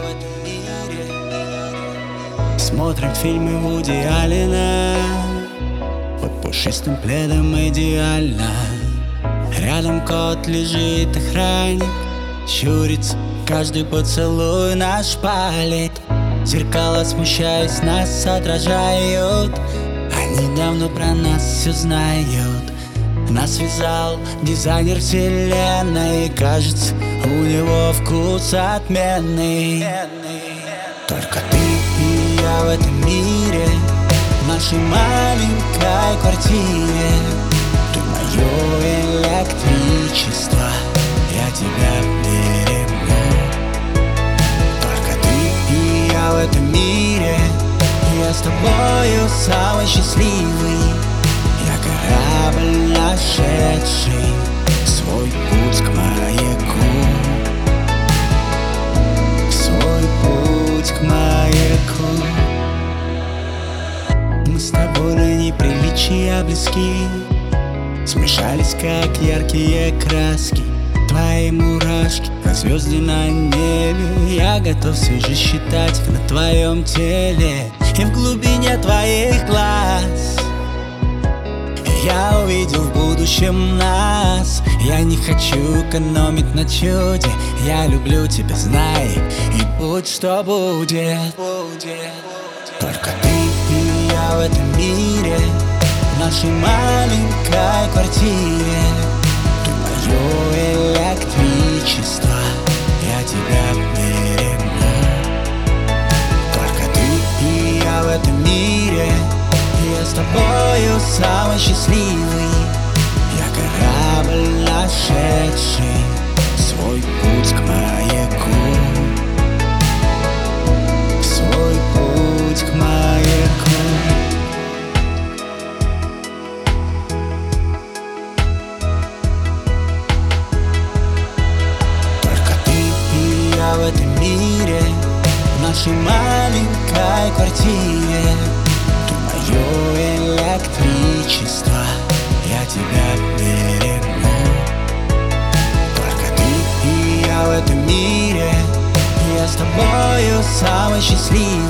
в этом мире. Смотрим фильмы Вуди Аллена под пушистым пледом идеально. Рядом кот лежит, охранник щурится, каждый поцелуй наш палит. Зеркала, смущаясь, нас отражают. Они давно про нас все знают. Нас связал дизайнер вселенной, кажется, у него вкус отменный. Только ты и я в этом мире, в нашей маленькой квартире. Ты мое электричество, я тебя перемну. Только ты и я в этом мире, я с тобою самый счастливый. Я корабль, нашедший свой путь к маяку. Свой путь к маяку. Мы с тобой до неприличия близки, смешались, как яркие краски. Твои мурашки, как звезды на небе. Я готов все же считать их на твоем теле. И в глубине твоих глаз я увидел в будущем нас. Я не хочу экономить на чуде. Я люблю тебя, знай, и будь что будет. Только ты и я в этом мире, в нашей маленькой квартире. Ты мое электричество, я тебя перемну. Только ты и я в этом мире, я с тобою самый счастливый. Я корабль, нашедший свой путь к маяку. Свой путь к маяку. Только ты и я в этом мире, в нашей маленькой квартире. Мое электричество, я тебя перемну. Только ты и я в этом мире, я с тобою самый счастливый.